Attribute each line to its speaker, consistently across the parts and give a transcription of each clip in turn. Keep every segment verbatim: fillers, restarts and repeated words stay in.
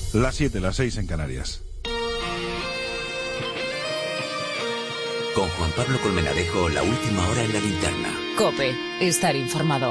Speaker 1: Las siete, las seis en Canarias.
Speaker 2: Con Juan Pablo Colmenarejo, la última hora en la linterna.
Speaker 3: COPE, estar informado.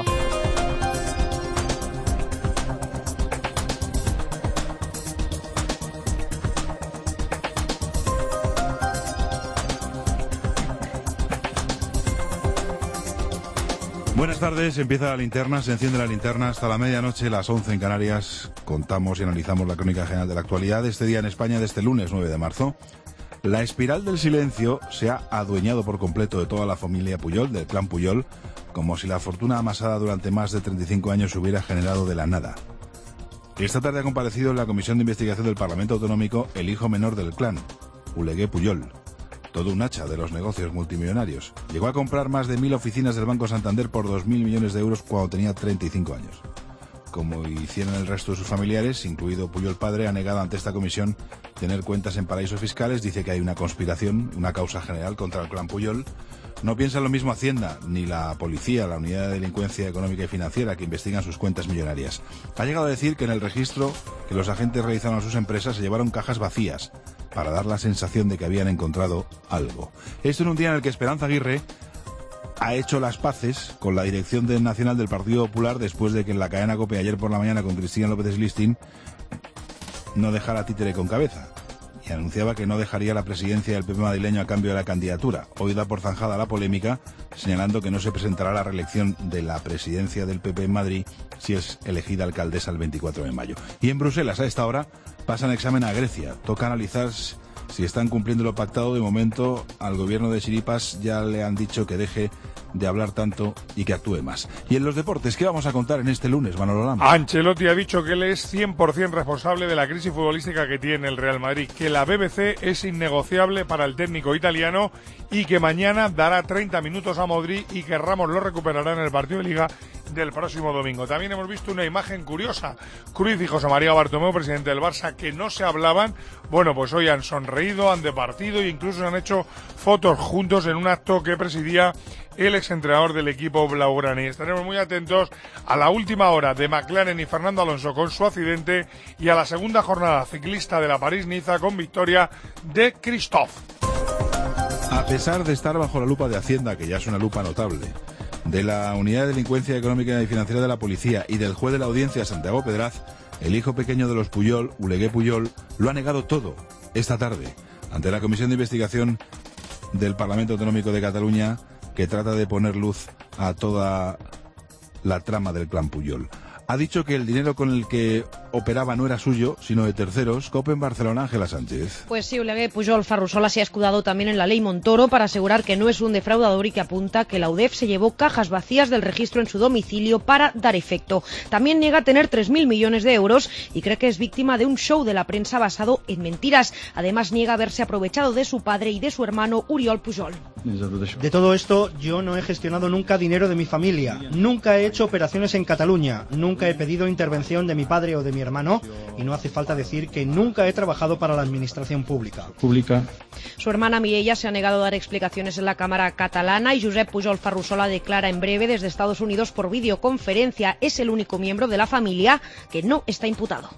Speaker 1: Buenas tardes, empieza la linterna, se enciende la linterna hasta la medianoche, las once en Canarias. Contamos y analizamos la crónica general de la actualidad de este día en España, de este lunes nueve de marzo. La espiral del silencio se ha adueñado por completo de toda la familia Pujol, del clan Pujol, como si la fortuna amasada durante más de treinta y cinco años se hubiera generado de la nada. Esta tarde ha comparecido en la Comisión de Investigación del Parlamento Autonómico el hijo menor del clan, Oleguer Pujol. Todo un hacha de los negocios multimillonarios. Llegó a comprar más de mil oficinas del Banco Santander por dos mil millones de euros cuando tenía treinta y cinco años. Como hicieron el resto de sus familiares, incluido Pujol padre, ha negado ante esta comisión tener cuentas en paraísos fiscales. Dice que hay una conspiración, una causa general contra el clan Pujol. No piensa lo mismo Hacienda, ni la policía, la unidad de delincuencia económica y financiera, que investigan sus cuentas millonarias. Ha llegado a decir que en el registro que los agentes realizaron a sus empresas se llevaron cajas vacías para dar la sensación de que habían encontrado algo. Esto en un día en el que Esperanza Aguirre ha hecho las paces con la dirección de nacional del Partido Popular después de que en la cadena COPE ayer por la mañana con Cristina López Slistin no dejara títere con cabeza y anunciaba que no dejaría la presidencia del P P madrileño a cambio de la candidatura. Hoy da por zanjada la polémica, señalando que no se presentará a la reelección de la presidencia del P P en Madrid si es elegida alcaldesa el veinticuatro de mayo. Y en Bruselas, a esta hora, pasan examen a Grecia. Toca analizar si están cumpliendo lo pactado. De momento, al gobierno de Chiripas ya le han dicho que deje de hablar tanto y que actúe más. Y en los deportes, ¿qué vamos a contar en este lunes, Manolo Lama?
Speaker 4: Ancelotti ha dicho que él es cien por ciento responsable de la crisis futbolística que tiene el Real Madrid, que la B B C es innegociable para el técnico italiano y que mañana dará treinta minutos a Modric y que Ramos lo recuperará en el partido de Liga del próximo domingo. También hemos visto una imagen curiosa. Cruyff y José María Bartomeu, presidente del Barça, que no se hablaban, bueno, pues hoy han sonreído, han departido e incluso han hecho fotos juntos en un acto que presidía el exentrenador del equipo blaugrana. Y estaremos muy atentos a la última hora de McLaren y Fernando Alonso con su accidente y a la segunda jornada ciclista de la París-Niza con victoria de Christophe.
Speaker 1: A pesar de estar bajo la lupa de Hacienda, que ya es una lupa notable, de la Unidad de Delincuencia Económica y Financiera de la Policía y del juez de la Audiencia, Santiago Pedraz, el hijo pequeño de los Pujol, Oleguer Pujol, lo ha negado todo esta tarde ante la Comisión de Investigación del Parlamento Autonómico de Cataluña, que trata de poner luz a toda la trama del clan Pujol. Ha dicho que el dinero con el que operaba no era suyo, sino de terceros. COPE en Barcelona, Ángela Sánchez.
Speaker 5: Pues sí, Oleguer Pujol Ferrusola se ha escudado también en la ley Montoro para asegurar que no es un defraudador y que apunta que la U D E F se llevó cajas vacías del registro en su domicilio para dar efecto. También niega tener tres mil millones de euros y cree que es víctima de un show de la prensa basado en mentiras. Además, niega haberse aprovechado de su padre y de su hermano Oriol Pujol.
Speaker 6: De todo esto, yo no he gestionado nunca dinero de mi familia, nunca he hecho operaciones en Cataluña, nunca he pedido intervención de mi padre o de mi hermano y no hace falta decir que nunca he trabajado para la administración pública.
Speaker 7: Pública.
Speaker 5: Su hermana Mireia se ha negado a dar explicaciones en la Cámara catalana y Josep Pujol Ferrusola declara en breve desde Estados Unidos por videoconferencia. Es el único miembro de la familia que no está imputado.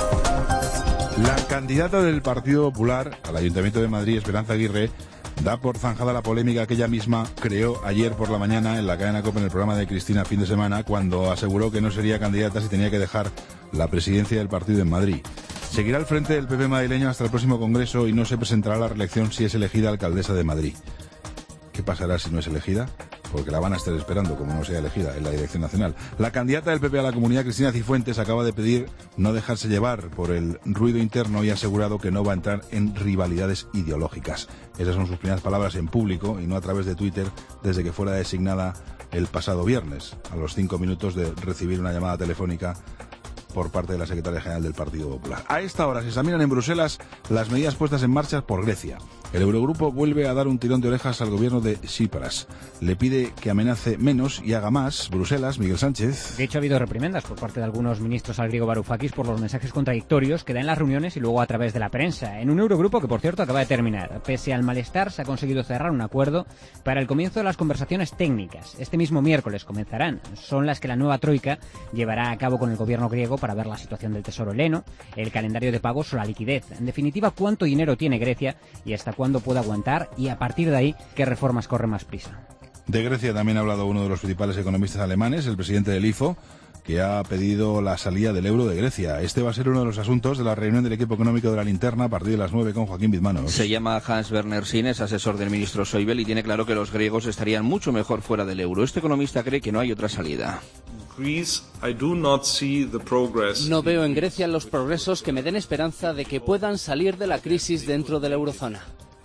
Speaker 1: La candidata del Partido Popular al Ayuntamiento de Madrid, Esperanza Aguirre, da por zanjada la polémica que ella misma creó ayer por la mañana en la cadena COPE en el programa de Cristina fin de semana, cuando aseguró que no sería candidata si tenía que dejar la presidencia del partido en Madrid. Seguirá al frente del P P madrileño hasta el próximo congreso y no se presentará a la reelección si es elegida alcaldesa de Madrid. ¿Qué pasará si no es elegida? Porque la van a estar esperando como no sea elegida en la dirección nacional. La candidata del P P a la comunidad, Cristina Cifuentes, acaba de pedir no dejarse llevar por el ruido interno y ha asegurado que no va a entrar en rivalidades ideológicas. Esas son sus primeras palabras en público y no a través de Twitter desde que fuera designada el pasado viernes, a los cinco minutos de recibir una llamada telefónica por parte de la secretaria general del Partido Popular. A esta hora se examinan en Bruselas las medidas puestas en marcha por Grecia. El Eurogrupo vuelve a dar un tirón de orejas al gobierno de Tsipras. Le pide que amenace menos y haga más. Bruselas, Miguel Sánchez.
Speaker 7: De hecho, ha habido reprimendas por parte de algunos ministros al griego Varoufakis por los mensajes contradictorios que da en las reuniones y luego a través de la prensa. En un Eurogrupo que, por cierto, acaba de terminar. Pese al malestar, se ha conseguido cerrar un acuerdo para el comienzo de las conversaciones técnicas. Este mismo miércoles comenzarán. Son las que la nueva troika llevará a cabo con el gobierno griego para ver la situación del tesoro heleno, el calendario de pagos o la liquidez. En definitiva, cuánto dinero tiene Grecia y hasta cuándo puede aguantar y, a partir de ahí, qué reformas corren más prisa.
Speaker 1: De Grecia también ha hablado uno de los principales economistas alemanes, el presidente del I F O, que ha pedido la salida del euro de Grecia. Este va a ser uno de los asuntos de la reunión del equipo económico de la Linterna a partir de las nueve con Joaquín Bizmanos.
Speaker 8: Se llama Hans Werner Sinn, es asesor del ministro Schäuble y tiene claro que los griegos estarían mucho mejor fuera del euro. Este economista cree que no hay otra salida.
Speaker 9: No veo en Grecia los progresos que me den esperanza de que puedan salir de la crisis dentro de la eurozona.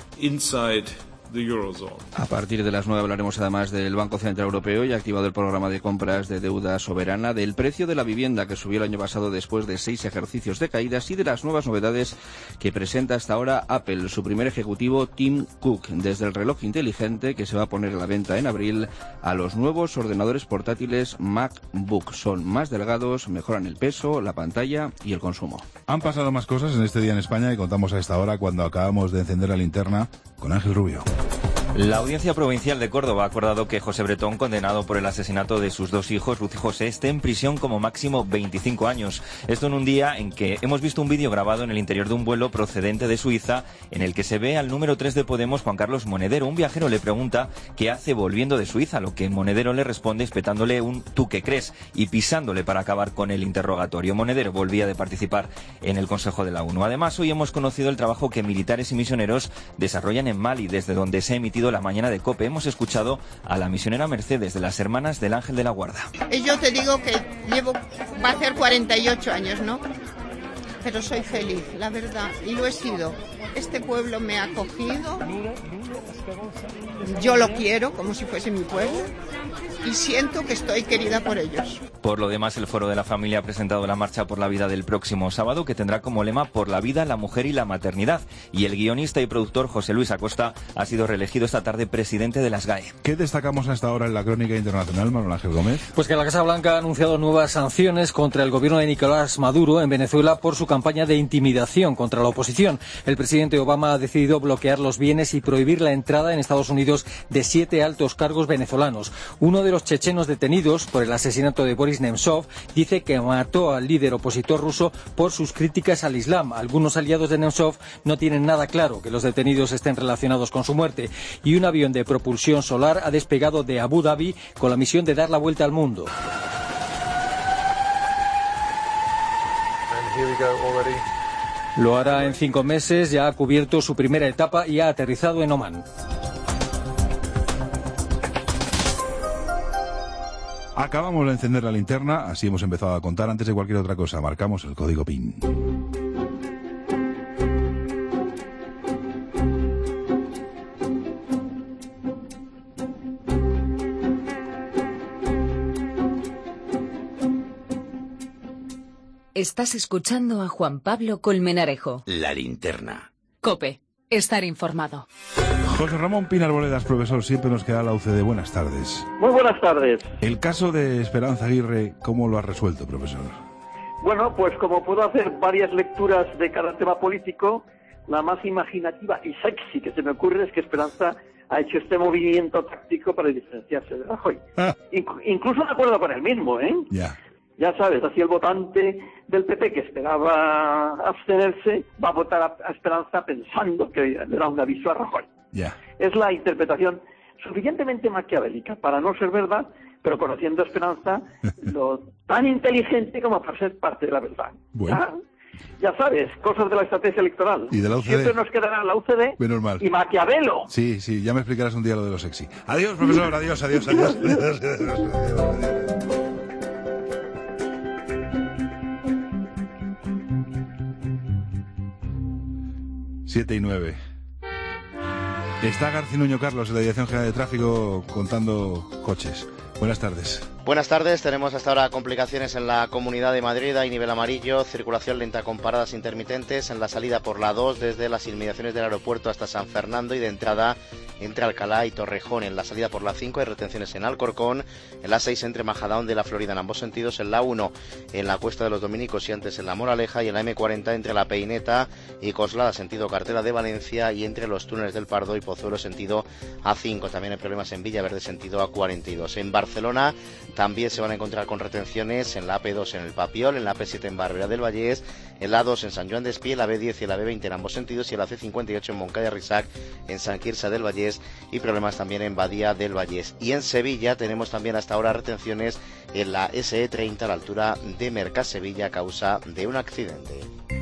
Speaker 8: A partir de las nueve hablaremos además del Banco Central Europeo y ha activado el programa de compras de deuda soberana, del precio de la vivienda que subió el año pasado después de seis ejercicios de caídas y de las nuevas novedades que presenta hasta ahora Apple, su primer ejecutivo Tim Cook, desde el reloj inteligente que se va a poner a la venta en abril a los nuevos ordenadores portátiles MacBook. Son más delgados, mejoran el peso, la pantalla y el consumo.
Speaker 1: Han pasado más cosas en este día en España y contamos a esta hora cuando acabamos de encender la linterna con Ángel Rubio.
Speaker 10: La Audiencia Provincial de Córdoba ha acordado que José Bretón, condenado por el asesinato de sus dos hijos, Ruth y José, esté en prisión como máximo veinticinco años. Esto en un día en que hemos visto un vídeo grabado en el interior de un vuelo procedente de Suiza en el que se ve al número tres de Podemos, Juan Carlos Monedero. Un viajero le pregunta qué hace volviendo de Suiza, a lo que Monedero le responde espetándole un ¿tú qué crees? Y pisándole para acabar con el interrogatorio. Monedero volvía de participar en el Consejo de la ONU. Además, hoy hemos conocido el trabajo que militares y misioneros desarrollan en Mali, desde donde se ha emitido la mañana de COPE. Hemos escuchado a la misionera Mercedes de las Hermanas del Ángel de la Guarda.
Speaker 11: Yo te digo que llevo, va a ser cuarenta y ocho años, ¿no? Pero soy feliz, la verdad, y lo he sido. Este pueblo me ha acogido, yo lo quiero como si fuese mi pueblo y siento que estoy querida por ellos.
Speaker 10: Por lo demás, el Foro de la Familia ha presentado la Marcha por la Vida del próximo sábado, que tendrá como lema Por la vida, la mujer y la maternidad. Y el guionista y productor José Luis Acosta ha sido reelegido esta tarde presidente de las G A E.
Speaker 1: ¿Qué destacamos hasta ahora en la crónica internacional, Manuel Ángel Gómez?
Speaker 12: Pues que la Casa Blanca ha anunciado nuevas sanciones contra el gobierno de Nicolás Maduro en Venezuela por su campaña de intimidación contra la oposición. El presidente Obama ha decidido bloquear los bienes y prohibir la entrada en Estados Unidos de siete altos cargos venezolanos. Uno de los chechenos detenidos por el asesinato de Boris Nemtsov dice que mató al líder opositor ruso por sus críticas al Islam. Algunos aliados de Nemtsov no tienen nada claro que los detenidos estén relacionados con su muerte. Y un avión de propulsión solar ha despegado de Abu Dhabi con la misión de dar la vuelta al mundo. Lo hará en cinco meses, ya ha cubierto su primera etapa y ha aterrizado en Omán.
Speaker 1: Acabamos de encender la linterna, así hemos empezado a contar. Antes de cualquier otra cosa, marcamos el código P I N.
Speaker 3: Estás escuchando a Juan Pablo Colmenarejo.
Speaker 2: La linterna.
Speaker 3: COPE. Estar informado.
Speaker 1: José Ramón Pina Arboledas, profesor, siempre nos queda la U C D. Buenas tardes.
Speaker 13: Muy buenas tardes.
Speaker 1: El caso de Esperanza Aguirre, ¿cómo lo ha resuelto, profesor?
Speaker 13: Bueno, pues como puedo hacer varias lecturas de cada tema político, la más imaginativa y sexy que se me ocurre es que Esperanza ha hecho este movimiento táctico para diferenciarse de Rajoy. Ah. Inc- incluso de acuerdo con él mismo, ¿eh?
Speaker 1: Ya.
Speaker 13: Ya sabes, así el votante del P P que esperaba abstenerse va a votar a Esperanza pensando que le da un aviso a Rajoy.
Speaker 1: Ya.
Speaker 13: Es la interpretación suficientemente maquiavélica para no ser verdad, pero conociendo a Esperanza, lo tan inteligente como para ser parte de la verdad.
Speaker 1: Bueno.
Speaker 13: Ya, ya sabes, cosas de la estrategia electoral.
Speaker 1: Y de la U C D.
Speaker 13: Siempre nos quedará la U C D
Speaker 1: Menos mal.
Speaker 13: Y Maquiavelo.
Speaker 1: Sí, sí, ya me explicarás un día lo de lo sexy. Adiós, profesor, adiós, adiós, adiós. adiós, adiós, adiós, adiós. Siete y nueve. Está Garcinuño Carlos, de la Dirección General de Tráfico, contando coches. Buenas tardes.
Speaker 14: Buenas tardes, tenemos hasta ahora complicaciones en la Comunidad de Madrid, hay nivel amarillo, circulación lenta con paradas intermitentes en la salida por la dos desde las inmediaciones del aeropuerto hasta San Fernando y de entrada entre Alcalá y Torrejón. En la salida por la cinco hay retenciones en Alcorcón, en la seis entre Majadahonda y La Florida en ambos sentidos, en la uno en la Cuesta de los Dominicos y antes en la Moraleja y en la eme cuarenta entre La Peineta y Coslada sentido Cartela de Valencia y entre los túneles del Pardo y Pozuelo sentido a cinco. También hay problemas en Villaverde sentido a cuarenta y dos. En Barcelona también se van a encontrar con retenciones en la A P dos en el Papiol, en la A P siete en Barberá del Vallés, en la A dos en San Joan d'Espí, la B diez y la B veinte en ambos sentidos y en la C cincuenta y ocho en Moncada Risac, en San Quirze del Vallés y problemas también en Badía del Vallés. Y en Sevilla tenemos también hasta ahora retenciones en la ese e treinta a la altura de Mercasevilla a causa de un accidente.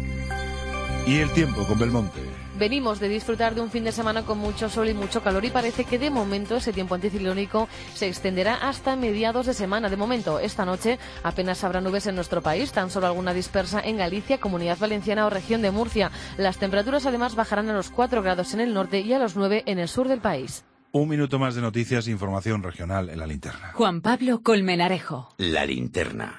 Speaker 1: Y el tiempo con Belmonte.
Speaker 15: Venimos de disfrutar de un fin de semana con mucho sol y mucho calor y parece que de momento ese tiempo anticiclónico se extenderá hasta mediados de semana. De momento, esta noche apenas habrá nubes en nuestro país, tan solo alguna dispersa en Galicia, Comunidad Valenciana o región de Murcia. Las temperaturas además bajarán a los cuatro grados en el norte y a los nueve en el sur del país.
Speaker 1: Un minuto más de noticias e información regional en La Linterna.
Speaker 3: Juan Pablo Colmenarejo.
Speaker 2: La Linterna.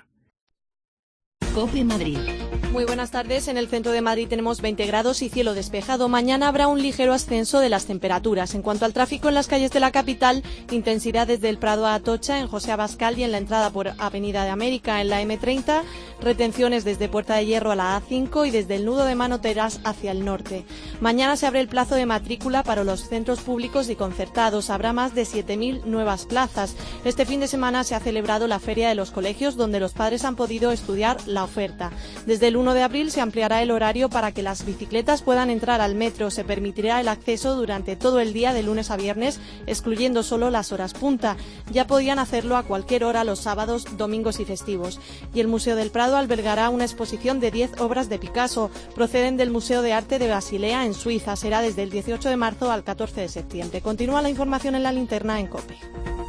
Speaker 16: COPE Madrid. Muy buenas tardes. En el centro de Madrid tenemos veinte grados y cielo despejado. Mañana habrá un ligero ascenso de las temperaturas. En cuanto al tráfico en las calles de la capital, intensidad desde el Prado a Atocha, en José Abascal y en la entrada por Avenida de América en la eme treinta. Retenciones desde Puerta de Hierro a la a cinco y desde el nudo de Manoteras hacia el norte. Mañana se abre el plazo de matrícula para los centros públicos y concertados. Habrá más de siete mil nuevas plazas. Este fin de semana se ha celebrado la Feria de los Colegios, donde los padres han podido estudiar la oferta. Desde el uno de abril se ampliará el horario para que las bicicletas puedan entrar al metro. Se permitirá el acceso durante todo el día de lunes a viernes, excluyendo solo las horas punta. Ya podían hacerlo a cualquier hora los sábados, domingos y festivos. Y el Museo del Prado albergará una exposición de diez obras de Picasso. Proceden del Museo de Arte de Basilea en Suiza. Será desde el dieciocho de marzo al catorce de septiembre. Continúa la información en La Linterna en COPE.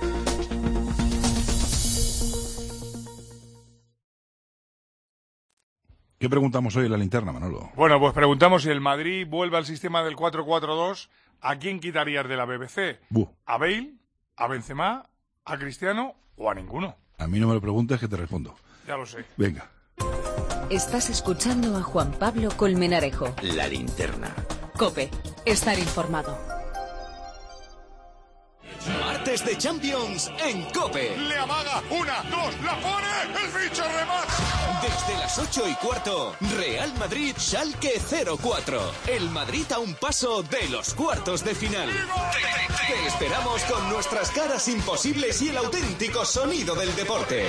Speaker 1: ¿Qué preguntamos hoy en La Linterna, Manolo?
Speaker 4: Bueno, pues preguntamos si el Madrid vuelve al sistema del cuatro cuatro dos, ¿a quién quitarías de la B B C?
Speaker 1: Buh.
Speaker 4: ¿A Bale, a Benzema, a Cristiano o a ninguno?
Speaker 1: A mí no me lo preguntes que te respondo.
Speaker 4: Ya lo sé.
Speaker 1: Venga.
Speaker 3: Estás escuchando a Juan Pablo Colmenarejo.
Speaker 2: La Linterna.
Speaker 3: COPE. Estar informado.
Speaker 17: Martes de Champions en COPE.
Speaker 4: Le amaga, una, dos, la pone, el bicho remata.
Speaker 17: Desde las ocho y cuarto, Real Madrid Schalke cero cuatro. El Madrid a un paso de los cuartos de final. Te, te esperamos con nuestras caras imposibles y el auténtico sonido del deporte.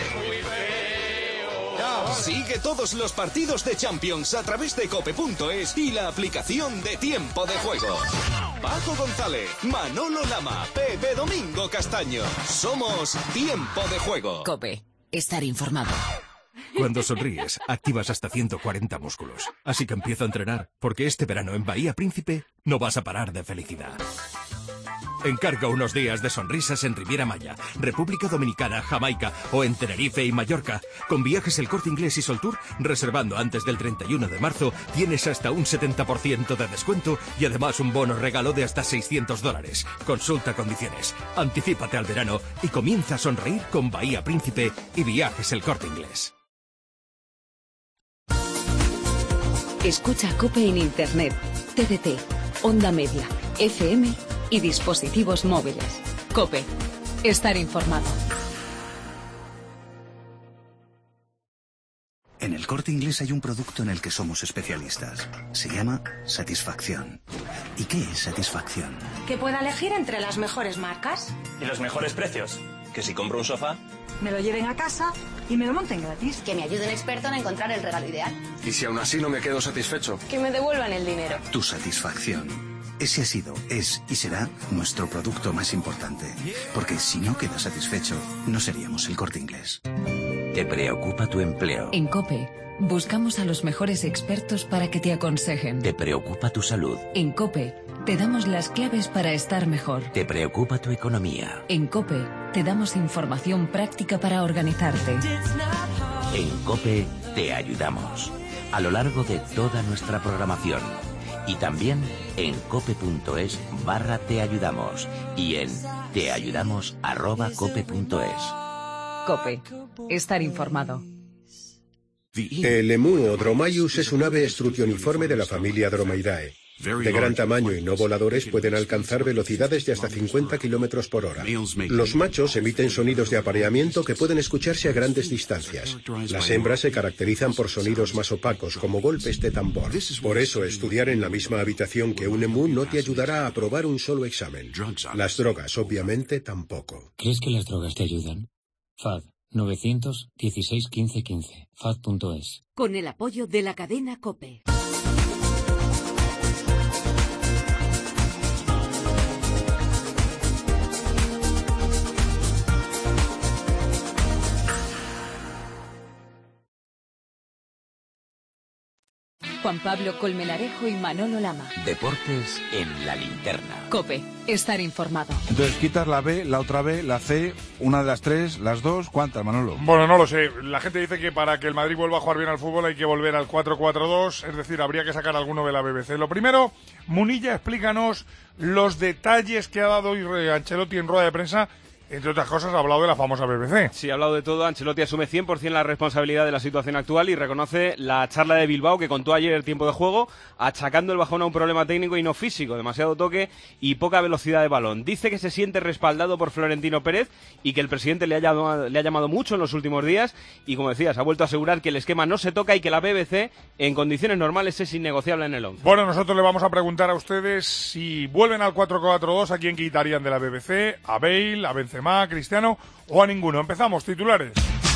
Speaker 17: Sigue todos los partidos de Champions a través de cope punto es y la aplicación de Tiempo de Juego. Paco González, Manolo Lama, Pepe Domingo Castaño. Somos Tiempo de Juego.
Speaker 3: COPE. Estar informado.
Speaker 18: Cuando sonríes, activas hasta ciento cuarenta músculos. Así que empiezo a entrenar, porque este verano en Bahía Príncipe no vas a parar de felicidad. Encarga unos días de sonrisas en Riviera Maya, República Dominicana, Jamaica o en Tenerife y Mallorca. Con Viajes El Corte Inglés y Soltour, reservando antes del treinta y uno de marzo, tienes hasta un setenta por ciento de descuento y además un bono regalo de hasta seiscientos dólares. Consulta condiciones. Anticípate al verano y comienza a sonreír con Bahía Príncipe y Viajes El Corte Inglés.
Speaker 3: Escucha COPE en Internet, T D T, Onda Media, F M y dispositivos móviles. COPE. Estar informado.
Speaker 19: En El Corte Inglés hay un producto en el que somos especialistas. Se llama Satisfacción. ¿Y qué es satisfacción?
Speaker 20: Que pueda elegir entre las mejores marcas.
Speaker 21: ¿Y los mejores precios? Que si compro un sofá,
Speaker 20: me lo lleven a casa y me lo monten gratis.
Speaker 22: Que me ayude un experto en encontrar el regalo ideal.
Speaker 21: ¿Y si aún así no me quedo satisfecho?
Speaker 20: Que me devuelvan el dinero.
Speaker 19: Tu satisfacción. Ese ha sido, es y será nuestro producto más importante. Porque si no quedas satisfecho, no seríamos El Corte Inglés.
Speaker 2: ¿Te preocupa tu empleo?
Speaker 3: En COPE, buscamos a los mejores expertos para que te aconsejen.
Speaker 2: ¿Te preocupa tu salud?
Speaker 3: En COPE, te damos las claves para estar mejor.
Speaker 2: ¿Te preocupa tu economía?
Speaker 3: En COPE, te damos información práctica para organizarte.
Speaker 2: En COPE, te ayudamos. A lo largo de toda nuestra programación. Y también en cope punto es barra te ayudamos y en teayudamos arroba cope punto es.
Speaker 3: COPE. Estar informado.
Speaker 5: El emú o Dromaeus es un ave estrutioniforme de la familia Dromaeoidae. De gran tamaño y no voladores, pueden alcanzar velocidades de hasta cincuenta kilómetros por hora. Los machos emiten sonidos de apareamiento que pueden escucharse a grandes distancias. Las hembras se caracterizan por sonidos más opacos, como golpes de tambor. Por eso, estudiar en la misma habitación que un emú no te ayudará a aprobar un solo examen. Las drogas, obviamente, tampoco.
Speaker 6: ¿Crees que las drogas te ayudan? F A D nueve uno seis uno cinco uno cinco. F A D punto es.
Speaker 3: Con el apoyo de la cadena COPE. Juan Pablo Colmenarejo y Manolo Lama.
Speaker 2: Deportes en la linterna.
Speaker 3: COPE. Estar informado.
Speaker 1: Entonces quitas la B, la otra B, la C, una de las tres, las dos, ¿cuántas, Manolo?
Speaker 4: Bueno, no lo sé. La gente dice que para que el Madrid vuelva a jugar bien al fútbol hay que volver al cuatro cuatro dos, es decir, habría que sacar alguno de la B B C. Lo primero, Munilla, explícanos los detalles que ha dado hoy Ancelotti en rueda de prensa. Entre otras cosas, ha hablado de la famosa B B C.
Speaker 23: Sí, ha hablado de todo. Ancelotti asume cien por ciento la responsabilidad de la situación actual y reconoce la charla de Bilbao que contó ayer el tiempo de juego, achacando el bajón a un problema técnico y no físico, demasiado toque y poca velocidad de balón. Dice que se siente respaldado por Florentino Pérez y que el presidente le ha llamado, le ha llamado mucho en los últimos días y, como decías, ha vuelto a asegurar que el esquema no se toca y que la B B C, en condiciones normales, es innegociable en el once.
Speaker 4: Bueno, nosotros le vamos a preguntar a ustedes si vuelven al cuatro cuatro dos, ¿a quién quitarían de la B B C? ¿A Bale, a Benzema, a Cristiano o a ninguno? Empezamos, titulares.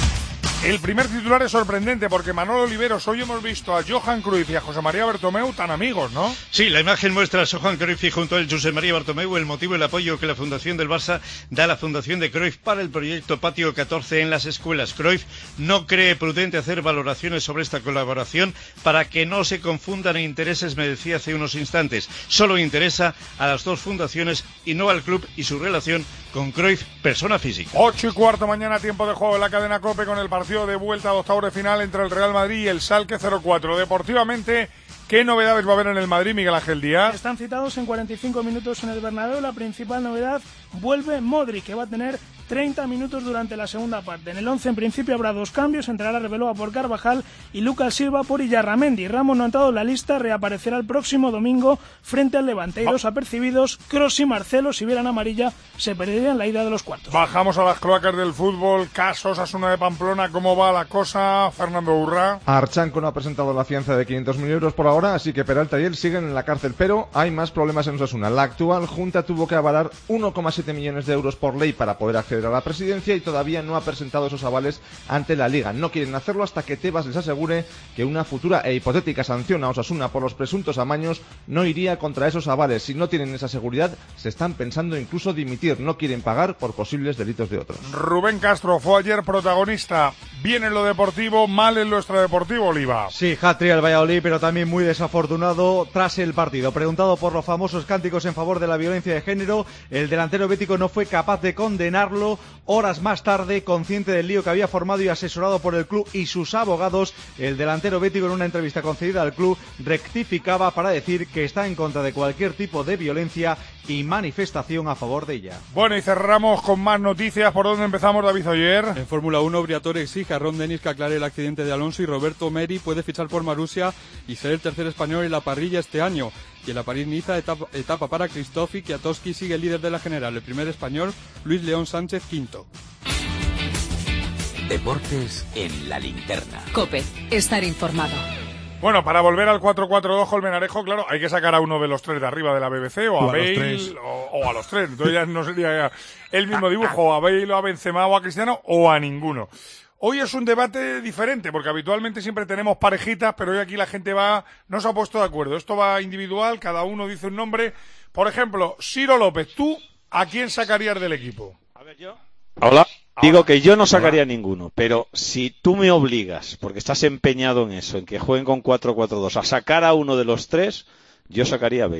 Speaker 4: El primer titular es sorprendente porque Manolo Oliveros, hoy hemos visto a Johan Cruyff y a José María Bartomeu tan amigos, ¿no?
Speaker 24: Sí, la imagen muestra a Johan Cruyff y junto a él José María Bartomeu el motivo y el apoyo que la Fundación del Barça da a la Fundación de Cruyff para el proyecto Patio catorce en las escuelas. Cruyff no cree prudente hacer valoraciones sobre esta colaboración para que no se confundan intereses, me decía hace unos instantes. Solo interesa a las dos fundaciones y no al club y su relación con Cruyff, persona física.
Speaker 4: Ocho y cuarto mañana, tiempo de juego en la cadena COPE con el partido de vuelta de octavos de final entre el Real Madrid y el Schalke cero cuatro. Deportivamente, ¿qué novedades va a haber en el Madrid, Miguel Ángel Díaz?
Speaker 25: Están citados en cuarenta y cinco minutos en el Bernabéu. La principal novedad, vuelve Modric, que va a tener treinta minutos durante la segunda parte. En el once, en principio, habrá dos cambios. Entrará Arbeloa por Carvajal y Lucas Silva por Illarramendi. Ramos no ha entrado en la lista, reaparecerá el próximo domingo frente al Levante. Y los apercibidos, Kroos y Marcelo, si vieran amarilla, se perderían la ida de los cuartos.
Speaker 4: Bajamos a las cloacas del fútbol. Casos, Osasuna de Pamplona, ¿cómo va la cosa? Fernando Urra.
Speaker 26: Archanco no ha presentado la fianza de quinientos mil euros por ahora, así que Peralta y él siguen en la cárcel, pero hay más problemas en Osasuna. La actual Junta tuvo que avalar uno coma siete millones de euros por ley para poder acceder a la presidencia y todavía no ha presentado esos avales ante la Liga. No quieren hacerlo hasta que Tebas les asegure que una futura e hipotética sanción a Osasuna por los presuntos amaños no iría contra esos avales. Si no tienen esa seguridad, se están pensando incluso dimitir. No quieren pagar por posibles delitos de otros.
Speaker 4: Rubén Castro fue ayer protagonista. Bien en lo deportivo, mal en lo extradeportivo, Oliva.
Speaker 27: Sí, hat-trick al Valladolid, pero también muy desafortunado tras el partido. Preguntado por los famosos cánticos en favor de la violencia de género, el delantero bético no fue capaz de condenarlo. Horas más tarde, consciente del lío que había formado y asesorado por el club y sus abogados, el delantero bético, en una entrevista concedida al club, rectificaba para decir que está en contra de cualquier tipo de violencia y manifestación a favor de ella.
Speaker 4: Bueno, y cerramos con más noticias. ¿Por dónde empezamos, David Oyer?
Speaker 28: En Fórmula uno, Briatore exige a Ron Dennis que aclare el accidente de Alonso y Roberto Meri puede fichar por Marussia y ser el tercer español en la parrilla este año. Y en la París-Niza, etapa, etapa para Christoph y Kwiatkowski sigue el líder de la general. El primer español, Luis León Sánchez, quinto.
Speaker 2: Deportes en la linterna.
Speaker 3: COPE. Estar informado.
Speaker 4: Bueno, para volver al cuatro cuatro dos, Colmenarejo, claro, hay que sacar a uno de los tres de arriba de la B B C, o a,
Speaker 1: o a
Speaker 4: Bale, o, o a los tres. Entonces ya no sería el mismo dibujo, o a Bale, o a Benzema, o a Cristiano, o a ninguno. Hoy es un debate diferente, porque habitualmente siempre tenemos parejitas, pero hoy aquí la gente va, no se ha puesto de acuerdo. Esto va individual, cada uno dice un nombre. Por ejemplo, Ciro López, ¿tú a quién sacarías del equipo?
Speaker 29: A ver, yo. Hola. Digo que yo no sacaría ninguno, pero si tú me obligas, porque estás empeñado en eso, en que jueguen con cuatro cuatro dos, a sacar a uno de los tres, yo sacaría a Bale.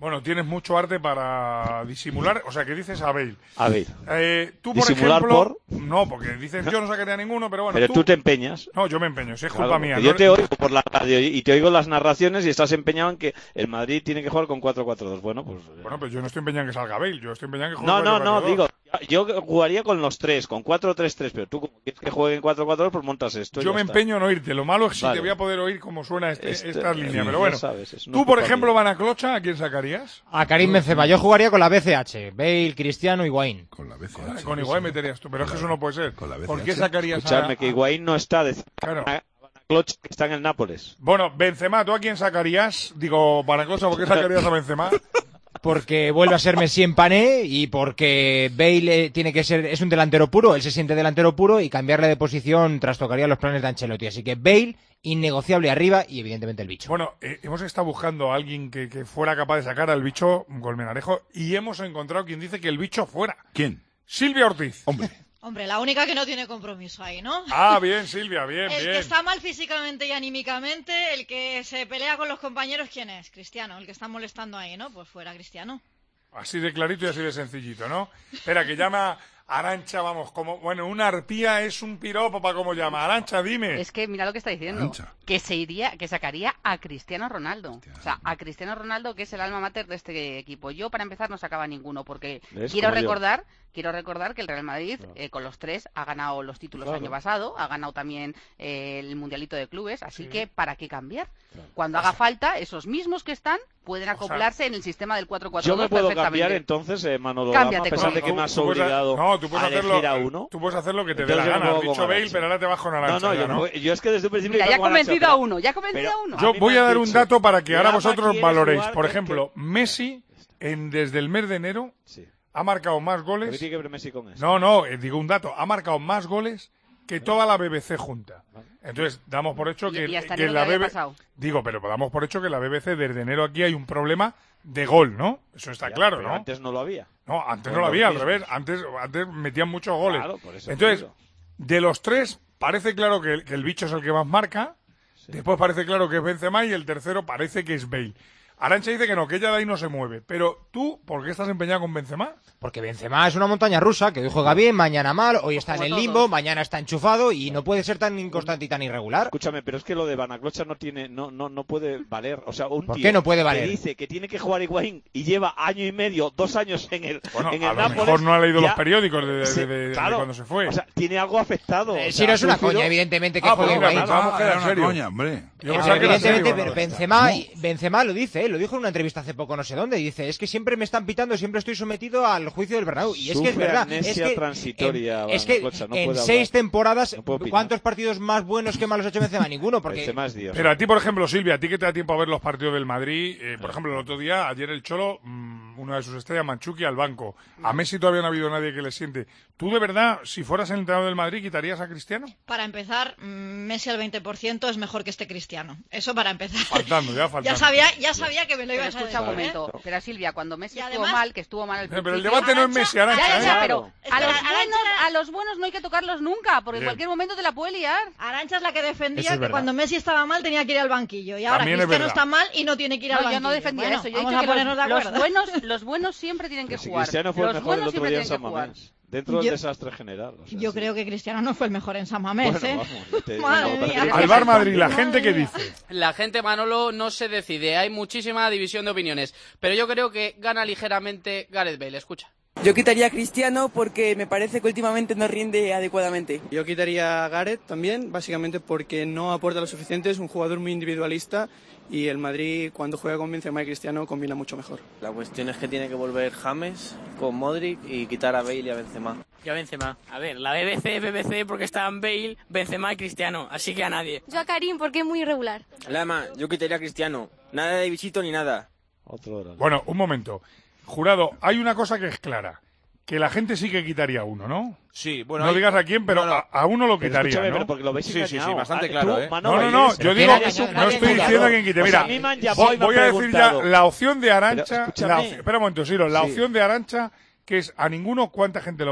Speaker 4: Bueno, tienes mucho arte para disimular, o sea, que dices a Bale.
Speaker 29: A Bale.
Speaker 4: Eh, tú, por
Speaker 29: ¿Disimular
Speaker 4: ejemplo,
Speaker 29: por?
Speaker 4: No, porque dices yo no sacaría ninguno, pero bueno.
Speaker 29: Pero
Speaker 4: tú...
Speaker 29: tú te empeñas.
Speaker 4: No, yo me empeño, si es
Speaker 29: Claro,
Speaker 4: culpa mía.
Speaker 29: Yo
Speaker 4: ¿no?
Speaker 29: te oigo por la radio y te oigo las narraciones y estás empeñado en que el Madrid tiene que jugar con cuatro cuatro dos. Bueno, pues...
Speaker 4: Bueno, pues yo no estoy empeñado en que salga Bale, yo estoy empeñado en que juegue
Speaker 29: No, no,
Speaker 4: cuatro
Speaker 29: no,
Speaker 4: cuatro dos.
Speaker 29: digo, yo jugaría con los tres, con cuatro tres tres, pero tú como quieres que juegue en cuatro cuatro dos, pues montas esto. y
Speaker 4: Yo
Speaker 29: ya
Speaker 4: me
Speaker 29: está.
Speaker 4: empeño en oírte. Lo malo es si
Speaker 29: Vale.
Speaker 4: te voy a poder oír cómo suena este,
Speaker 29: Este-
Speaker 4: esta línea.
Speaker 29: sí,
Speaker 4: Pero
Speaker 29: ya
Speaker 4: bueno,
Speaker 29: sabes, es una
Speaker 4: tú, por
Speaker 29: culpa
Speaker 4: ejemplo,
Speaker 29: mía.
Speaker 4: Vanaclocha, ¿a quién sacarías?
Speaker 7: A Karim Benzema. Yo jugaría con la B C H. Bale, Cristiano, Higuaín.
Speaker 1: Con la B C
Speaker 4: Con,
Speaker 1: H.
Speaker 4: con Higuaín meterías tú, pero es que eso no puede ser.
Speaker 1: Con la B C H.
Speaker 4: ¿Por qué sacarías
Speaker 29: Escuchadme,
Speaker 4: a...
Speaker 29: que Higuaín no está de...
Speaker 4: Claro.
Speaker 29: Vanaclocha, que está en el Nápoles.
Speaker 4: Bueno, Benzema, ¿tú a quién sacarías? Digo, Vanaclocha, ¿por qué sacarías a Benzema?
Speaker 7: Porque vuelve a ser Messi en Pané y porque Bale eh, tiene que ser, es un delantero puro, él se siente delantero puro y cambiarle de posición trastocaría los planes de Ancelotti. Así que Bale, innegociable arriba y evidentemente el bicho.
Speaker 4: Bueno, eh, hemos estado buscando a alguien que, que fuera capaz de sacar al bicho Colmenarejo y hemos encontrado quien dice que el bicho fuera.
Speaker 1: ¿Quién?
Speaker 4: Silvia Ortiz.
Speaker 1: Hombre.
Speaker 8: Hombre, la única que no tiene compromiso ahí, ¿no?
Speaker 4: Ah, bien, Silvia, bien,
Speaker 8: el
Speaker 4: bien.
Speaker 8: que está mal físicamente y anímicamente, el que se pelea con los compañeros, ¿quién es? Cristiano, el que está molestando ahí, ¿no? Pues fuera Cristiano.
Speaker 4: Así de clarito y así de sencillito, ¿no? Espera, que llama Arantxa, vamos, como... Bueno, una arpía es un piropo para cómo llama. Arantxa, dime.
Speaker 9: Es que mira lo que está diciendo,
Speaker 4: Arantxa.
Speaker 9: que se iría, que sacaría a Cristiano Ronaldo. O sea, a Cristiano Ronaldo, que es el alma mater de este equipo. Yo, para empezar, no sacaba ninguno, porque
Speaker 29: ¿Ves?
Speaker 9: quiero
Speaker 29: Como yo.
Speaker 9: recordar... Quiero recordar que el Real Madrid, eh, con los tres, ha ganado los títulos
Speaker 29: Claro.
Speaker 9: el año pasado, ha ganado también eh, el Mundialito de Clubes, así
Speaker 29: Sí.
Speaker 9: que ¿para qué cambiar? Cuando haga falta, esos mismos que están pueden acoplarse en el sistema del cuatro cuatro
Speaker 29: Yo
Speaker 9: dos
Speaker 29: me puedo
Speaker 9: perfectamente.
Speaker 29: cambiar entonces, eh, Manolo
Speaker 9: Cámbiate,
Speaker 29: Lama, a pesar de
Speaker 9: Coco.
Speaker 29: que me has
Speaker 4: Tú puedes ha-
Speaker 29: obligado
Speaker 4: no, tú puedes
Speaker 29: a
Speaker 4: hacerlo,
Speaker 29: elegir a uno.
Speaker 4: Tú puedes hacer lo que te dé la
Speaker 29: Entonces yo
Speaker 4: gana.
Speaker 29: me
Speaker 4: Has
Speaker 29: pongo
Speaker 4: dicho
Speaker 29: con
Speaker 4: Bale,
Speaker 29: Arantxa.
Speaker 4: pero ahora te vas con Arantxa.
Speaker 29: No, no,
Speaker 4: ya,
Speaker 29: yo,
Speaker 4: ¿no?
Speaker 29: no voy- yo es que desde un principio
Speaker 9: Mira,
Speaker 29: iba
Speaker 9: ya he
Speaker 29: con Arantxa,
Speaker 9: convencido a
Speaker 29: pero-
Speaker 9: uno, ya he convencido
Speaker 29: pero
Speaker 9: a uno.
Speaker 29: a
Speaker 4: Yo
Speaker 29: mí
Speaker 4: voy
Speaker 29: me
Speaker 4: a
Speaker 29: han
Speaker 4: dar un
Speaker 29: dicho,
Speaker 4: dato para que ahora
Speaker 29: Lama
Speaker 4: vosotros
Speaker 29: quiere
Speaker 4: valoréis.
Speaker 29: jugar
Speaker 4: Por
Speaker 29: con
Speaker 4: ejemplo,
Speaker 29: que-
Speaker 4: Messi, en, desde el mes de enero, ha marcado más
Speaker 29: ¿Pero
Speaker 4: goles...
Speaker 29: qué tiene que ver Messi con eso?
Speaker 4: No, no, eh, digo un dato. Ha marcado más goles que toda la B B C junta. Entonces, damos por hecho
Speaker 9: Y-
Speaker 4: que,
Speaker 9: y hasta
Speaker 4: que
Speaker 9: enero
Speaker 4: la
Speaker 9: que había
Speaker 4: B B C...
Speaker 9: pasado.
Speaker 4: Digo, pero damos por hecho que la B B C desde enero aquí hay un problema de gol, ¿no? Eso está
Speaker 29: Ya,
Speaker 4: claro,
Speaker 29: pero
Speaker 4: ¿no?
Speaker 29: antes no lo había.
Speaker 4: No, antes
Speaker 29: Con
Speaker 4: no lo
Speaker 29: los
Speaker 4: había, al
Speaker 29: mismos.
Speaker 4: revés. Antes, antes metían muchos goles.
Speaker 29: Claro, por eso te
Speaker 4: Entonces,
Speaker 29: digo.
Speaker 4: de los tres, parece claro que el, que el bicho es el que más marca. Después parece claro que es Benzema y el tercero parece que es Bale. Arantxa dice que no, que ella de ahí no se mueve. Pero tú, ¿por qué estás empeñado con Benzema?
Speaker 7: Porque Benzema es una montaña rusa, que hoy juega bien, mañana mal, hoy está en
Speaker 9: Como
Speaker 7: el
Speaker 9: todos.
Speaker 7: limbo, mañana está enchufado y no puede ser tan inconstante y tan irregular.
Speaker 29: Escúchame, pero es que lo de Vanaclocha no tiene, no, no, no puede valer. O sea, un
Speaker 7: ¿Por
Speaker 29: tío
Speaker 7: qué no puede valer?
Speaker 29: que dice que tiene que jugar Higuaín y lleva año y medio, dos años en el,
Speaker 4: Bueno,
Speaker 29: en
Speaker 4: a
Speaker 29: el
Speaker 4: lo
Speaker 29: Nápoles,
Speaker 4: mejor no ha leído
Speaker 29: ya-
Speaker 4: los periódicos de, de-
Speaker 29: Sí,
Speaker 4: de- de- de
Speaker 29: claro.
Speaker 4: cuando se fue.
Speaker 29: O sea, tiene algo afectado.
Speaker 7: Eh,
Speaker 29: O
Speaker 7: si
Speaker 29: sea,
Speaker 7: no es una
Speaker 29: sufrido-
Speaker 7: coña, evidentemente que
Speaker 4: Ah,
Speaker 7: juegue
Speaker 4: pues venga,
Speaker 7: Higuaín.
Speaker 4: pensaba que era
Speaker 1: Era una
Speaker 4: serio.
Speaker 1: coña, hombre.
Speaker 4: Yo
Speaker 7: Eh,
Speaker 4: pensaba que era
Speaker 7: evidentemente,
Speaker 4: serio,
Speaker 7: pero
Speaker 4: ¿no?
Speaker 7: Benzema, Benzema lo dice, ¿eh? Lo dijo en una entrevista hace poco, no sé dónde, dice, es que siempre me están pitando, siempre estoy sometido al juicio del Bernabéu. Y es que es
Speaker 29: Sufre
Speaker 7: verdad,
Speaker 29: amnesia
Speaker 7: es que,
Speaker 29: transitoria,
Speaker 7: en, es que
Speaker 29: Vanaclocha, no
Speaker 7: en
Speaker 29: puede
Speaker 7: seis
Speaker 29: hablar.
Speaker 7: temporadas,
Speaker 29: No puede opinar.
Speaker 7: ¿cuántos partidos más buenos que malos ha hecho Benzema? Ninguno, porque...
Speaker 29: Benzema es Dios.
Speaker 4: Pero a ti, por ejemplo, Silvia, a ti que te da tiempo a ver los partidos del Madrid, eh, por ejemplo, el otro día, ayer el Cholo, mmm, una de sus estrellas, Manchuki, al banco. A Messi todavía no ha habido nadie que le siente. ¿Tú de verdad, si fueras el entrenador del Madrid, quitarías a Cristiano?
Speaker 8: Para empezar, mm, Messi al veinte por ciento es mejor que este Cristiano. Eso para empezar.
Speaker 4: Faltando, ya faltando.
Speaker 8: Ya sabía, ya sabía que me lo
Speaker 9: Pero
Speaker 8: ibas a
Speaker 9: escucha
Speaker 8: decir.
Speaker 9: un momento,
Speaker 8: ¿eh?
Speaker 9: pero Silvia, cuando Messi
Speaker 8: Y
Speaker 9: estuvo
Speaker 8: además-
Speaker 9: mal, que estuvo mal al
Speaker 4: Eh, pero el
Speaker 9: principio...
Speaker 4: debate no es Messi, Arantxa,
Speaker 9: Ya, ya, ya,
Speaker 4: ¿eh?
Speaker 9: pero a
Speaker 8: Espera,
Speaker 9: los,
Speaker 8: Arantxa-
Speaker 9: buenos, a los buenos no hay que tocarlos nunca, porque en
Speaker 4: Bien.
Speaker 9: cualquier momento te la puede liar.
Speaker 8: Arantxa es la que defendía
Speaker 7: Eso es
Speaker 8: que
Speaker 7: verdad.
Speaker 8: cuando Messi estaba mal tenía que ir al banquillo. Y ahora
Speaker 4: También es
Speaker 8: Cristiano
Speaker 4: verdad.
Speaker 8: está mal y no tiene que ir al
Speaker 9: No,
Speaker 8: banquillo.
Speaker 9: yo no defendía
Speaker 8: Bueno,
Speaker 9: eso, yo he
Speaker 8: vamos
Speaker 9: dicho
Speaker 8: a
Speaker 9: que
Speaker 8: ponernos
Speaker 9: los,
Speaker 8: de
Speaker 9: los
Speaker 8: acuerdo.
Speaker 9: buenos, los buenos siempre tienen que
Speaker 29: Pero si
Speaker 9: jugar.
Speaker 29: Cristiano fue el
Speaker 9: Los
Speaker 29: mejor
Speaker 9: buenos
Speaker 29: el otro
Speaker 9: siempre
Speaker 29: día en
Speaker 9: tienen
Speaker 29: San
Speaker 9: que jugar.
Speaker 29: Mamés. Dentro del
Speaker 8: Yo-
Speaker 29: desastre general. o sea,
Speaker 8: Yo
Speaker 29: sí.
Speaker 8: creo que Cristiano no fue el mejor en San Mamés,
Speaker 29: Bueno,
Speaker 8: ¿eh?
Speaker 29: vamos, yo te-
Speaker 8: Madre
Speaker 29: no,
Speaker 8: mía.
Speaker 29: pero-
Speaker 4: Al Bar Madrid, ¿la gente qué dice?
Speaker 10: La gente, Manolo, no se decide. Hay muchísima división de opiniones. Pero yo creo que gana ligeramente Gareth Bale. Escucha.
Speaker 11: Yo quitaría a Cristiano porque me parece que últimamente no rinde adecuadamente.
Speaker 12: Yo quitaría a Gareth también, básicamente porque no aporta lo suficiente, es un jugador muy individualista y el Madrid cuando juega con Benzema y Cristiano combina mucho mejor.
Speaker 13: La cuestión es que tiene que volver James con Modric y quitar a Bale y a Benzema.
Speaker 14: Yo a Benzema. A ver, la B B C, B B C porque estaban Bale, Benzema y Cristiano, así que a nadie.
Speaker 15: Yo a Karim porque es muy irregular.
Speaker 13: Lama, yo quitaría a Cristiano. Nada de visito ni nada.
Speaker 29: Otro hora.
Speaker 4: Bueno, un momento. Jurado, hay una cosa que es clara. Que la gente sí que quitaría uno, ¿no?
Speaker 30: Sí, bueno.
Speaker 4: No
Speaker 30: hay-
Speaker 4: digas a quién, pero
Speaker 30: No, no.
Speaker 4: A, a uno lo
Speaker 29: Pero
Speaker 4: quitaría,
Speaker 29: escúchame,
Speaker 4: ¿no?
Speaker 29: pero porque lo veis
Speaker 30: Sí, sí, sí,
Speaker 29: engañado.
Speaker 30: bastante
Speaker 29: Ah,
Speaker 30: claro,
Speaker 29: tú,
Speaker 30: ¿eh?
Speaker 29: Manolo,
Speaker 4: No, no, no,
Speaker 29: eres-
Speaker 4: yo
Speaker 29: pero
Speaker 4: digo,
Speaker 29: eres un
Speaker 4: no estoy
Speaker 29: manipulador.
Speaker 4: diciendo que quite.
Speaker 29: Pues
Speaker 4: Mira,
Speaker 29: a mí me han
Speaker 4: voy,
Speaker 29: llamado y me han
Speaker 4: voy a decir ya
Speaker 29: preguntado.
Speaker 4: la opción de
Speaker 29: Pero
Speaker 4: Arantxa.
Speaker 29: escúchame.
Speaker 4: La opción- espera un momento, Siro. La
Speaker 29: Sí.
Speaker 4: opción de Arantxa, que es a ninguno, ¿cuánta gente lo vota?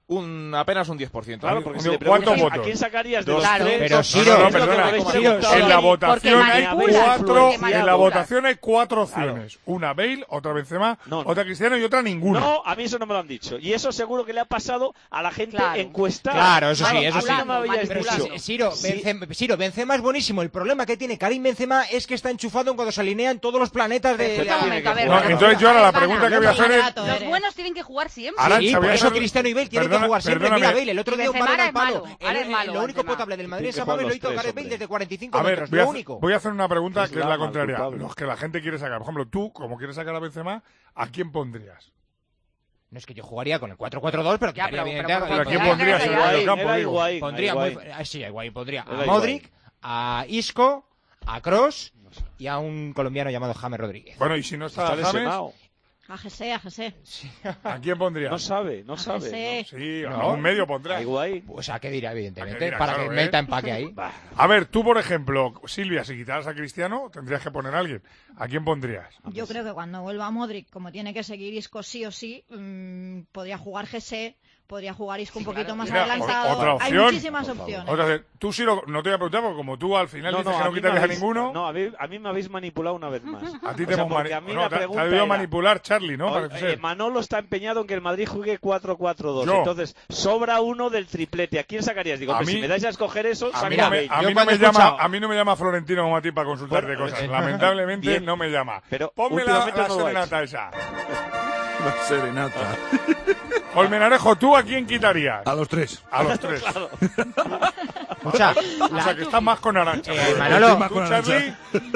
Speaker 5: un apenas un diez por ciento.
Speaker 29: Claro, porque si le
Speaker 4: ¿Cuántos
Speaker 29: preguntas,
Speaker 4: votos?
Speaker 29: ¿a quién sacarías de
Speaker 5: Dos,
Speaker 29: los
Speaker 5: tres?
Speaker 29: tres?
Speaker 7: Pero
Speaker 29: No,
Speaker 7: Siro,
Speaker 29: no,
Speaker 4: no,
Speaker 29: es lo que
Speaker 4: perdona,
Speaker 29: me habéis
Speaker 7: Siro,
Speaker 29: preguntado
Speaker 4: en
Speaker 29: a
Speaker 4: la
Speaker 29: mí.
Speaker 4: votación
Speaker 29: Porque
Speaker 4: hay
Speaker 29: manipulas,
Speaker 4: cuatro,
Speaker 29: porque
Speaker 4: en la
Speaker 29: manipulas.
Speaker 4: votación hay cuatro opciones. Una Bale, otra Benzema,
Speaker 29: No, no.
Speaker 4: otra Cristiano y otra ninguno.
Speaker 29: No, a mí eso no me lo han dicho. Y eso seguro que le ha pasado a la gente
Speaker 9: Claro.
Speaker 29: encuestada.
Speaker 7: Claro, eso sí,
Speaker 29: Claro,
Speaker 7: eso
Speaker 29: a mí
Speaker 7: sí.
Speaker 29: no me habíais
Speaker 7: Pero
Speaker 29: dicho.
Speaker 7: si- Siro,
Speaker 29: Sí.
Speaker 7: Benzema, Siro, Benzema es buenísimo. El problema que tiene Karim Benzema es que está enchufado en cuando se alinean todos los planetas de...
Speaker 29: Pero
Speaker 7: la-
Speaker 29: un momento, a ver,
Speaker 4: No,
Speaker 29: bueno,
Speaker 4: entonces yo ahora la
Speaker 9: Gana.
Speaker 4: pregunta que voy a hacer es...
Speaker 8: Rato
Speaker 9: Los
Speaker 8: eres.
Speaker 9: buenos tienen que jugar siempre.
Speaker 4: Arancha,
Speaker 7: Sí,
Speaker 4: voy
Speaker 7: por
Speaker 4: a
Speaker 7: eso
Speaker 4: hacer-
Speaker 7: Cristiano y Bale tienen
Speaker 4: perdona-
Speaker 7: que jugar siempre.
Speaker 4: perdóname.
Speaker 7: Mira Bale, el otro
Speaker 9: Y
Speaker 7: día un
Speaker 9: Benzema
Speaker 7: balón al
Speaker 9: es
Speaker 7: palo.
Speaker 9: malo, ahora
Speaker 7: El-
Speaker 9: es malo,
Speaker 7: Lo único
Speaker 9: Benzema.
Speaker 7: potable del Madrid
Speaker 29: Tiene
Speaker 7: es
Speaker 29: que
Speaker 7: a
Speaker 29: jugar
Speaker 7: Pablo
Speaker 29: los
Speaker 7: y lo hizo
Speaker 29: tres,
Speaker 7: Gareth Bale
Speaker 29: hombre.
Speaker 7: desde cuarenta y cinco
Speaker 4: A ver,
Speaker 7: metros,
Speaker 4: voy a,
Speaker 7: lo
Speaker 4: hacer-
Speaker 7: único.
Speaker 4: voy a hacer una pregunta
Speaker 29: Es
Speaker 4: que es
Speaker 29: la
Speaker 4: la
Speaker 29: más
Speaker 4: contraria.
Speaker 29: culpable.
Speaker 4: Los que la gente quiere sacar. Por ejemplo, tú, como quieres sacar a Benzema, ¿a quién pondrías?
Speaker 7: No es que yo jugaría con el cuatro cuatro dos, pero
Speaker 9: Ya,
Speaker 7: quitaría
Speaker 9: pero-
Speaker 7: bien.
Speaker 9: pero-
Speaker 4: ¿Pero a quién
Speaker 9: Era-
Speaker 4: pondrías
Speaker 9: era
Speaker 4: en el medio
Speaker 29: Higuaín,
Speaker 4: campo?
Speaker 29: era
Speaker 4: digo?
Speaker 29: Higuaín,
Speaker 7: Pondría
Speaker 29: a
Speaker 7: muy...
Speaker 29: Higuaín.
Speaker 7: ah, sí, a Higuaín pondría
Speaker 29: Era
Speaker 7: a Modric, a Isco, a Kroos y a un colombiano llamado James Rodríguez.
Speaker 4: Bueno, y si no está,
Speaker 29: Está
Speaker 4: James,
Speaker 29: lesionado.
Speaker 8: A José, a José.
Speaker 4: ¿a quién pondrías?
Speaker 29: No sabe, no
Speaker 8: A
Speaker 29: sabe.
Speaker 8: José.
Speaker 4: Sí, a
Speaker 7: No.
Speaker 4: un medio
Speaker 29: ¿no?
Speaker 4: pondrás.
Speaker 29: A Higuaín.
Speaker 7: Pues a qué dirá,
Speaker 4: ¿A
Speaker 7: evidentemente,
Speaker 4: qué dirá?
Speaker 7: para
Speaker 4: Claro,
Speaker 7: que
Speaker 4: ¿eh?
Speaker 7: meta empaque ahí.
Speaker 4: A ver, tú, por ejemplo, Silvia, si quitaras a Cristiano, tendrías que poner a alguien. ¿A quién pondrías?
Speaker 8: Yo creo que cuando vuelva Modric, como tiene que seguir Isco sí o sí, mmm, podría jugar José, podría jugar Isco un poquito más
Speaker 4: Mira,
Speaker 8: adelantado.
Speaker 4: o- otra
Speaker 8: Hay
Speaker 4: opción.
Speaker 8: muchísimas opciones.
Speaker 4: Otra vez, tú sí lo, no te voy a preguntar, porque como tú al final
Speaker 29: No,
Speaker 4: dices
Speaker 29: no,
Speaker 4: que
Speaker 29: a
Speaker 4: no
Speaker 29: mí me
Speaker 4: quitarías a
Speaker 29: habéis-
Speaker 4: ninguno,
Speaker 29: No, a mí, a mí me habéis manipulado una vez más.
Speaker 4: a ti
Speaker 29: O
Speaker 4: te
Speaker 29: sea,
Speaker 4: hemos
Speaker 29: porque
Speaker 4: mani-
Speaker 29: a mí
Speaker 4: no,
Speaker 29: la
Speaker 4: te, te
Speaker 29: pregunta
Speaker 4: ha debido
Speaker 29: era-
Speaker 4: manipular Charlie, ¿no?
Speaker 29: Oye,
Speaker 4: Parece
Speaker 29: eh,
Speaker 4: ser.
Speaker 29: Manolo está empeñado en que el Madrid juegue cuatro cuatro dos.
Speaker 4: Yo.
Speaker 29: Entonces, sobra uno del triplete. ¿A quién sacaría? Digo,
Speaker 4: A
Speaker 29: hombre,
Speaker 4: mí-
Speaker 29: si me dais a escoger eso,
Speaker 4: A mí,
Speaker 29: saca
Speaker 4: no
Speaker 29: a
Speaker 4: me,
Speaker 29: Bale.
Speaker 4: a,
Speaker 7: Yo
Speaker 4: mí no
Speaker 7: cuando
Speaker 4: me
Speaker 7: he
Speaker 4: llama,
Speaker 7: escuchado-
Speaker 4: a mí no me llama Florentino como a ti para consultarte
Speaker 29: Bueno,
Speaker 4: cosas.
Speaker 29: eh,
Speaker 4: Lamentablemente
Speaker 29: bien.
Speaker 4: no me llama.
Speaker 29: Pero
Speaker 4: Ponme la,
Speaker 29: últimamente
Speaker 4: la
Speaker 29: no lo vais.
Speaker 4: serenata esa.
Speaker 1: La serenata.
Speaker 4: Colmenarejo, ¿tú a quién quitarías?
Speaker 1: A los tres.
Speaker 4: A los tres.
Speaker 29: Claro.
Speaker 7: Escucha,
Speaker 4: O sea, que estás más con Arancha.
Speaker 7: Eh, Manolo.
Speaker 4: ¿Tú, Charlie?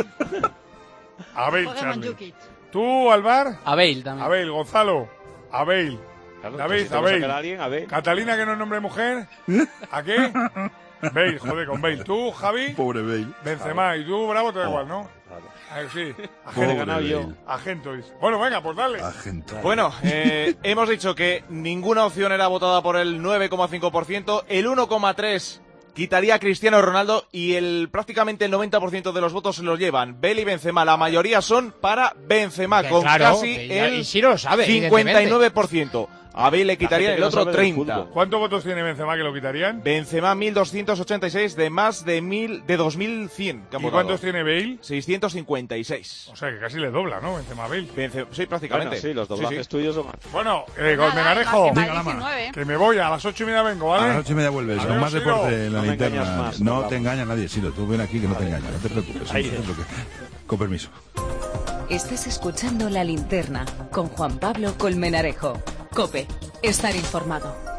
Speaker 4: A Bale,
Speaker 8: Juega con
Speaker 4: Charlie.
Speaker 8: Jukic.
Speaker 4: ¿Tú, Alvar?
Speaker 10: A Bale también.
Speaker 4: A Bale, Gonzalo. A Bale.
Speaker 29: Claro,
Speaker 4: David,
Speaker 29: si tengo
Speaker 4: a
Speaker 29: que
Speaker 4: Bale.
Speaker 29: sacar a alguien, a Bale.
Speaker 4: Catalina, que no es nombre de mujer. ¿A qué? Bale, joder, con Bale. ¿Tú, Javi?
Speaker 1: Pobre Bale.
Speaker 4: Benzema. ¿Y tú, Bravo? Te da igual, ¿no?
Speaker 29: Claro.
Speaker 4: A ver, sí.
Speaker 29: Pobre
Speaker 4: Agento.
Speaker 29: ganado yo.
Speaker 1: Bale.
Speaker 4: Agento, dice. Bueno, venga, pues dale.
Speaker 1: Agente.
Speaker 5: Bueno, eh, hemos dicho que ninguna opción era votada por el nueve coma cinco por ciento, el uno coma tres por ciento quitaría a Cristiano Ronaldo y el prácticamente el noventa por ciento de los votos se los llevan Bale y Benzema. La mayoría son para Benzema,
Speaker 7: Que
Speaker 5: con
Speaker 7: claro,
Speaker 5: casi
Speaker 7: que ya-
Speaker 5: el
Speaker 7: y sí lo sabe,
Speaker 5: cincuenta y nueve por ciento. A Bale le quitaría
Speaker 29: gente
Speaker 5: el
Speaker 29: que no
Speaker 5: otro
Speaker 29: sabe del
Speaker 5: treinta por ciento.
Speaker 29: fútbol.
Speaker 4: ¿Cuántos votos tiene Benzema que lo quitarían?
Speaker 5: Benzema mil doscientos ochenta y seis de más de mil de dos mil cien que han
Speaker 4: ¿Y
Speaker 5: votado.
Speaker 4: cuántos tiene Bale?
Speaker 5: seiscientos cincuenta y seis.
Speaker 4: O sea, que casi le dobla, ¿no? Benzema a Bale.
Speaker 5: Benzema, sí, prácticamente.
Speaker 29: Bueno, sí, los doblajes
Speaker 5: Sí, sí.
Speaker 29: tuyos son más.
Speaker 4: Bueno, eh,
Speaker 9: Nada,
Speaker 4: Colmenarejo,
Speaker 9: más que
Speaker 1: Venga,
Speaker 9: Madrid
Speaker 1: Lama.
Speaker 9: diecinueve.
Speaker 4: que me voy, a las ocho y media vengo,
Speaker 1: A
Speaker 4: ¿vale?
Speaker 1: las ocho y media vuelves,
Speaker 4: Adiós,
Speaker 1: con más
Speaker 4: Siro.
Speaker 1: deporte en la
Speaker 29: No me
Speaker 1: linterna.
Speaker 29: engañas más,
Speaker 1: No
Speaker 29: Pablo.
Speaker 1: te engaña nadie, Siro. Tú ven aquí que no te engaña, no te preocupes.
Speaker 29: Ahí
Speaker 1: no te
Speaker 29: es.
Speaker 1: preocupes. Con permiso.
Speaker 3: Estás escuchando La Linterna con Juan Pablo Colmenarejo. Cope, estar informado.